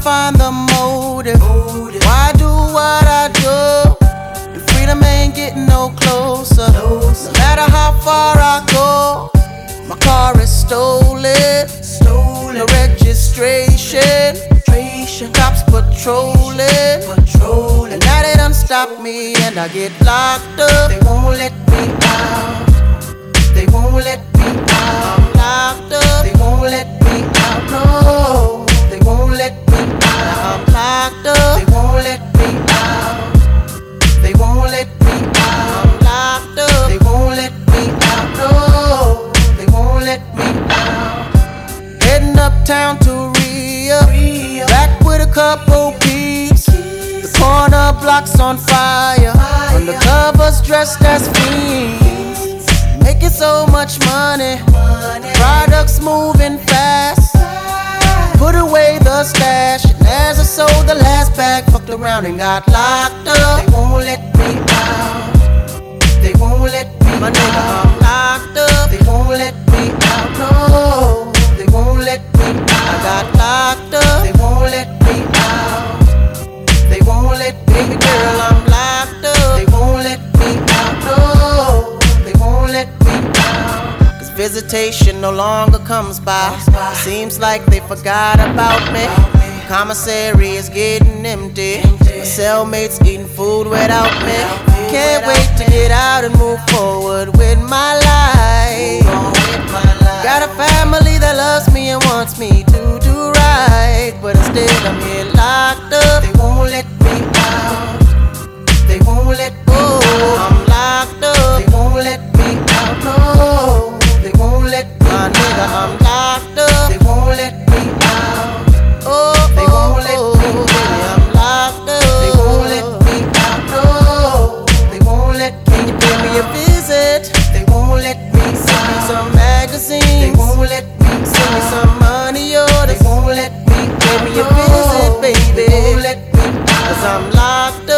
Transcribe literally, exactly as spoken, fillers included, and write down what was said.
find the motive. Why do what I do? The freedom ain't getting no closer. No matter how far I go, my car is stolen. No registration. Cops patrolling. And now they done stop me and I get locked up. They won't let me out. They won't let me out. I'm locked up. They won't let me out. No, they won't let me out. I'm locked up. They won't let me out. They won't let me out. I'm locked up. They won't let me out. No, they won't let me out. Heading uptown to Ria, back with a couple peeps. The corner block's on fire. Undercovers dressed as fiends, making so much money. Products moving fast. Put away the stash, and as I sold the last bag, fucked around and got locked up. They won't let me out. They won't let me My nigga, out. I'm locked up. They won't let me out. No, they won't let me out. I got locked up. They won't let me out. They won't let me Baby girl, I'm locked up. They won't let me out. No, they won't let me out. Cause visitation no longer comes by. Seems like they forgot about me. Commissary is getting empty. My cellmates eating food without me. Can't wait to get out and move forward with my life. Got a family that loves me and wants me to do right, but instead I'm here locked up. They won't let me out. They won't let me Oh, out. I'm locked up. They won't let me out. No, they won't let me My nigga, I'm locked up. They won't let me out. Oh, They won't let oh, me oh, out. baby, I'm locked up. They won't let me out. No, they won't let me Can you pay me a visit? They won't let me Send me out. some They magazines. won't let me Send me out. some money They orders. won't let me Pay me a out. visit, They won't baby. let me out. Cause I'm locked